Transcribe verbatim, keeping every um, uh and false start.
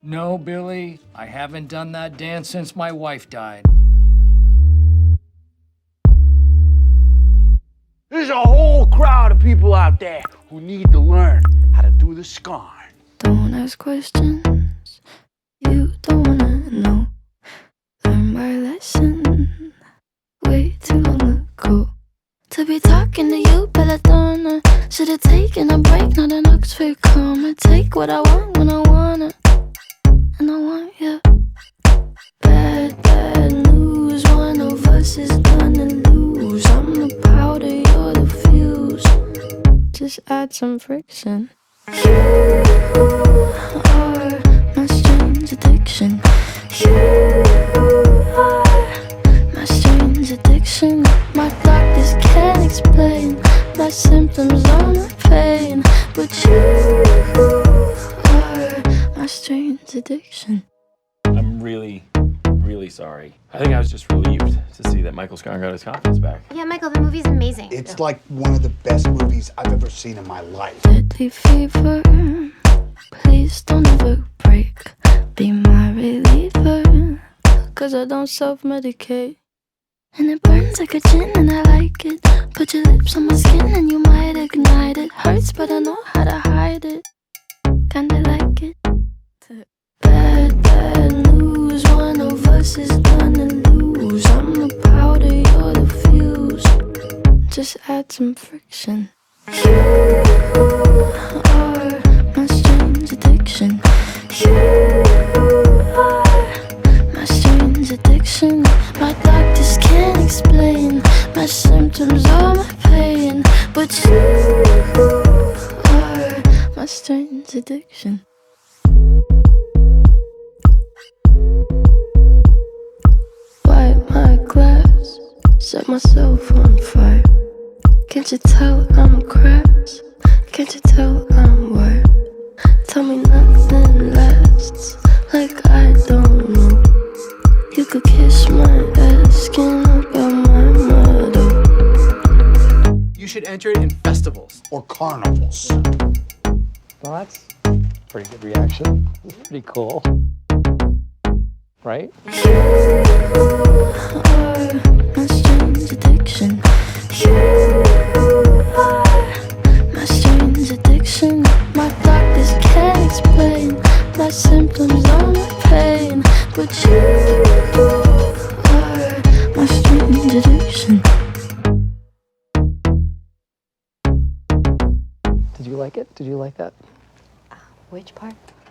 No, Billy, I haven't done that dance since my wife died. There's a whole crowd of people out there who need to learn how to do the scarn. Don't ask questions you don't wanna know. Learn my lesson way too long ago. To be talking to you, Belladonna. Should've taken a break, not an Oxford comma. Take what I want when I want it, and I want you. Bad, bad news. One of us is gonna lose. I'm the powder, you're the fuse. Just add some friction. You are my strange addiction. You are my strange addiction. My doctors can't explain my symptoms or my pain, but you are my strange addiction. I'm really, really sorry. I think I was just relieved to see that Michael Scarn got his confidence back. Yeah, Michael, the movie's amazing. It's like one of the best movies I've ever seen in my life. Deadly fever, please don't ever break. Be my reliever, cause I don't self-medicate. And it burns like a gin and I like it. Put your lips on my skin and you might ignite it. Hurts but I know how to hide it. Kinda like it. Bad, bad news. One of us is gonna lose. I'm the powder, you're the fuse. Just add some friction. You are my strange addiction. You are my strange addiction. My doctors can't explain my symptoms or my pain, but you are my strange addiction. Wipe my glass, set myself on fire. Can't you tell I'm cracked? Can't you tell I'm wired? Tell me nothing lasts, like I don't know. You could kiss my ass, skin about my motto. You should enter it in festivals. Or carnivals. Well, that's a pretty good reaction. It's pretty cool. Right? You are my strange addiction. You are my strange addiction. My doctors can't explain my symptoms or my pain, but you are my strange addiction. Did you like it? Did you like that? Which part?